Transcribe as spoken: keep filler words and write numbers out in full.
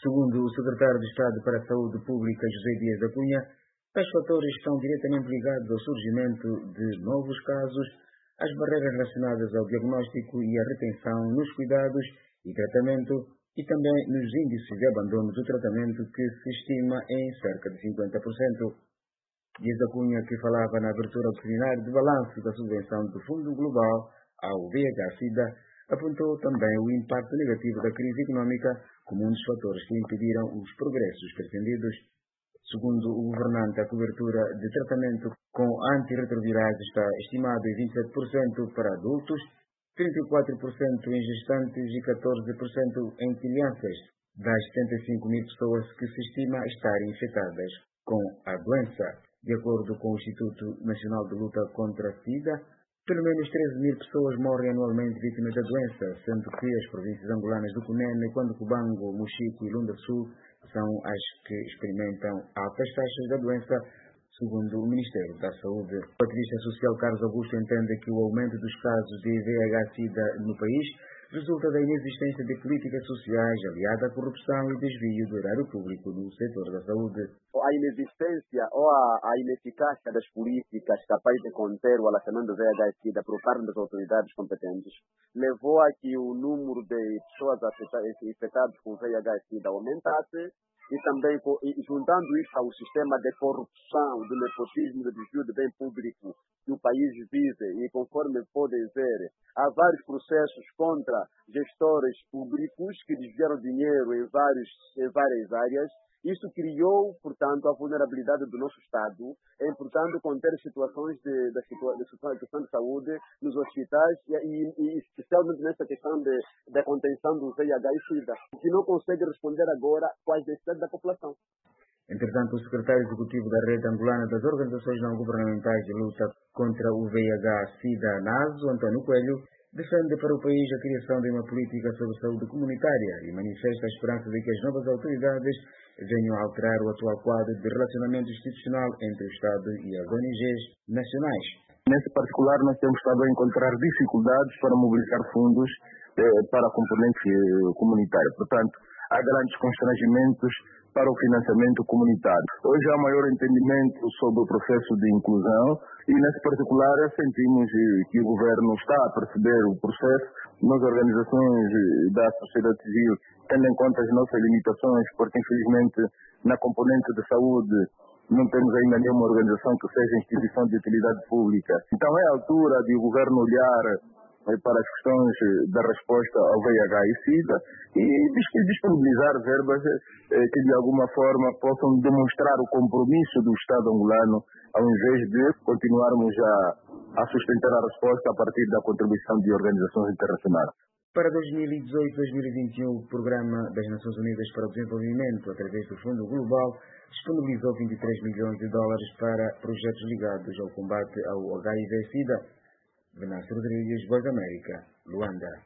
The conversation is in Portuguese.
Segundo o secretário de Estado para a Saúde Pública, José Dias da Cunha, tais fatores estão diretamente ligados ao surgimento de novos casos, às barreiras relacionadas ao diagnóstico e à retenção nos cuidados e tratamento e também nos índices de abandono do tratamento que se estima em cerca de cinquenta por cento. Dias da Cunha, que falava na abertura do seminário de balanço da subvenção do Fundo Global ao V I H SIDA, apontou também o impacto negativo da crise económica como um dos fatores que impediram os progressos pretendidos. Segundo o governante, a cobertura de tratamento com antirretrovirais está estimada em vinte e sete por cento para adultos, trinta e quatro por cento em gestantes e catorze por cento em crianças, das setenta e cinco mil pessoas que se estima estarem infectadas com a doença. De acordo com o Instituto Nacional de Luta contra a SIDA, pelo menos treze mil pessoas morrem anualmente vítimas da doença, sendo que as províncias angolanas do Cunene, Cubango, Mochico e Lunda Sul são as que experimentam altas taxas da doença, segundo o Ministério da Saúde. O ativista social Carlos Augusto entende que o aumento dos casos de V I H SIDA no país resulta da inexistência de políticas sociais aliada à corrupção e desvio do erário público do setor da saúde. A inexistência ou a, a ineficácia das políticas capazes de conter o alassamento do V I H SIDA por parte das autoridades competentes levou a que o número de pessoas infectadas com V I H SIDA aumentasse e também e juntando isso ao sistema de corrupção, do nepotismo, do desvio de bem público que o país vive e conforme podem ver, há vários processos contra gestores públicos que desviaram dinheiro em, vários, em várias áreas. Isso criou, portanto, a vulnerabilidade do nosso Estado, em, portanto, conter situações de, de, situa de, de questão de saúde nos hospitais e, e, e especialmente nessa questão de, de contenção do V I H e SIDA, que não consegue responder agora às necessidades da população. Entretanto, o secretário executivo da Rede Angolana das Organizações Não Governamentais de Luta contra o V I H SIDA, NASO, António Coelho, defende para o país a criação de uma política sobre saúde comunitária e manifesta a esperança de que as novas autoridades venham a alterar o atual quadro de relacionamento institucional entre o Estado e as O N Gs nacionais. Nesse particular, nós temos estado a encontrar dificuldades para mobilizar fundos eh, para a componente eh, comunitária. Portanto, há grandes constrangimentos para o financiamento comunitário. Hoje há maior entendimento sobre o processo de inclusão e, nesse particular, sentimos que o governo está a perceber o processo. Nós, organizações da sociedade civil, tendo em conta as nossas limitações, porque, infelizmente, na componente de saúde, não temos ainda nenhuma organização que seja instituição de utilidade pública. Então, é a altura de o governo olhar para as questões da resposta ao V I H e SIDA e disponibilizar verbas que de alguma forma possam demonstrar o compromisso do Estado angolano ao invés de continuarmos a, a sustentar a resposta a partir da contribuição de organizações internacionais. Para dois mil e dezoito a dois mil e vinte e um, o Programa das Nações Unidas para o Desenvolvimento, através do Fundo Global, disponibilizou vinte e três milhões de dólares para projetos ligados ao combate ao H I V SIDA. Venâncio Rodrigues, Voz da América, Luanda.